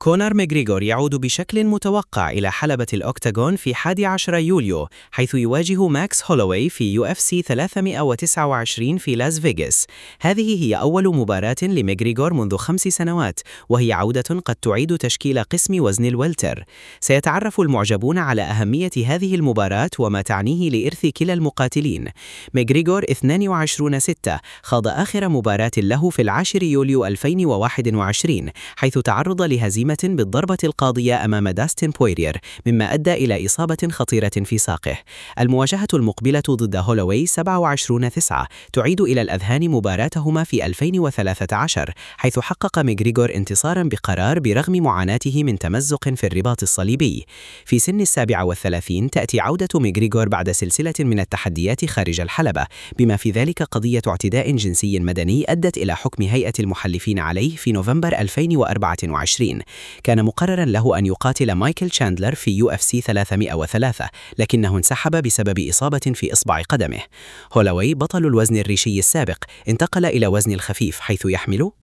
كونر ماغريغور يعود بشكل متوقع إلى حلبة الأوكتاغون في 11 يوليو، حيث يواجه ماكس هولوي في UFC 329 في لاس فيغاس. هذه هي أول مباراة لماغريغور منذ 5 سنوات، وهي عودة قد تعيد تشكيل قسم وزن الويلتر. سيتعرف المعجبون على أهمية هذه المباراة وما تعنيه لإرث كلا المقاتلين. ماغريغور 22-6 خاض آخر مباراة له في 10 يوليو 2021، حيث تعرض لهزيمة بالضربة القاضية أمام داستن بويرير، مما أدى إلى إصابة خطيرة في ساقه. المواجهة المقبلة ضد هولوي 27-9 تعيد إلى الأذهان مباراتهما في 2013، حيث حقق ماغريغور انتصارا بقرار برغم معاناته من تمزق في الرباط الصليبي. في سن 37 تأتي عودة ماغريغور بعد سلسلة من التحديات خارج الحلبة، بما في ذلك قضية اعتداء جنسي مدني أدت إلى حكم هيئة المحلفين عليه في نوفمبر 2024. كان مقررا له أن يقاتل مايكل تشاندلر في UFC 303، لكنه انسحب بسبب إصابة في إصبع قدمه. هولوي بطل الوزن الريشي السابق انتقل إلى وزن الخفيف، حيث يحمل